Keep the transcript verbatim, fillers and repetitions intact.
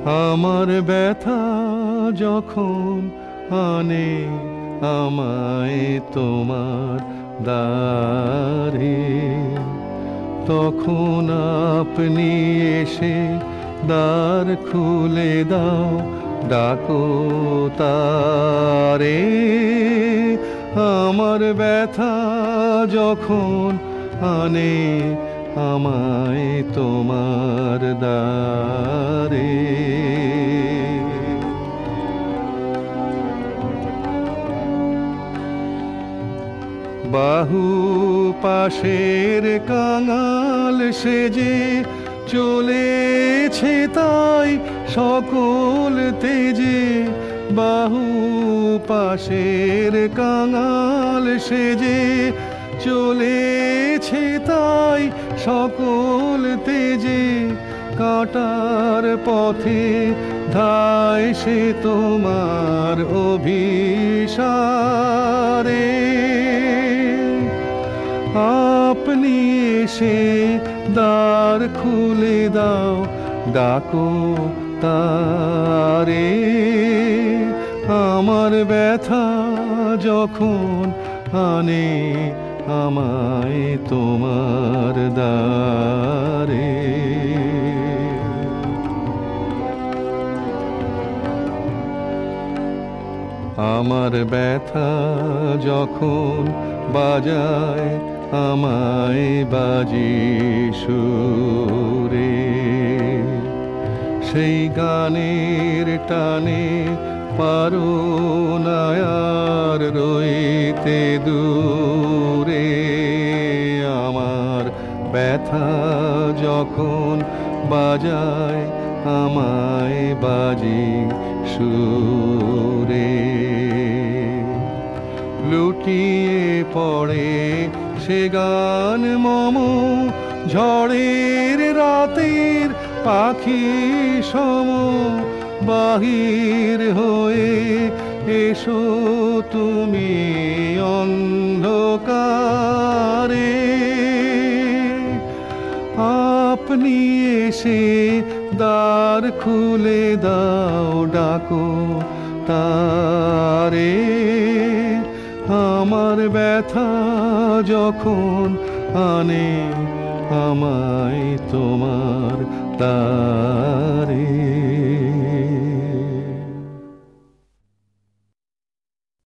আমার ব্যথা যখন আনে আমায় তোমার দ্বারে, তখন আপনি এসে দ্বার খুলে দাও, ডাকো তারে। আমার ব্যথা যখন আনে আমায় তোমার দ্বারে। বাহু পাশের কাঙাল সেজে চলেছে তাই সকল তেজে, বাহু পাশের কাঙাল সেজে চলেছে তাই সকল তেজে, কাটার পথে ধায় সে তোমার অভিসারে। আপনি এসে দ্বার খুলে দাও, ডাকো তারে। আমার ব্যথা যখন আনে আমায় তোমার দ্বারে। আমার ব্যথা যখন বাজায় আমায় বাজি সুরে, সেই গানের টানে পারো না আর রইতে দূরে। আমার ব্যথা যখন বাজায় আমায় বাজি সুরে, লুটিয়ে পড়ে সে গান মম ঝড়ের রাতের পাখি সম। বাহির হয়ে এসো তুমি অন্ধকারে, আপনি এসে দ্বার খুলে দাও, ডাকো তারে। আমার ব্যথা যখন আনে আমায় তোমার দ্বারে।